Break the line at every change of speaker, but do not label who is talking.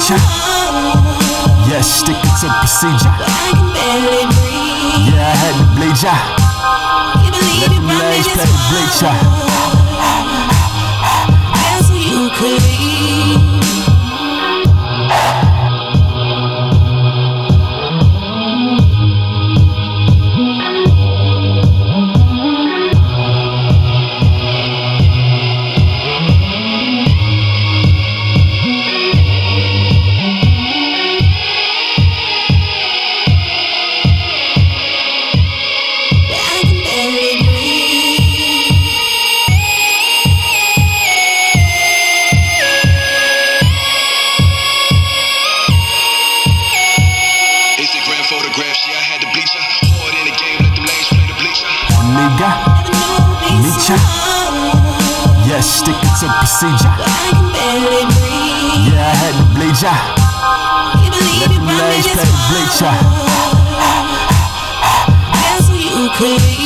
bleacher. Yeah, sticking to procedure. Yeah, I had to bleach ya. Let them legs play the bleacher.
That's who you could be.
Photographs, yeah, I had to bleach her. Hard in the game, let them lanes play the bleacher.
Nigga, bleacher. Yeah, sticking to procedure. Yeah, I had to bleach ya. Let them legs play the bleacher.
That's who you could be.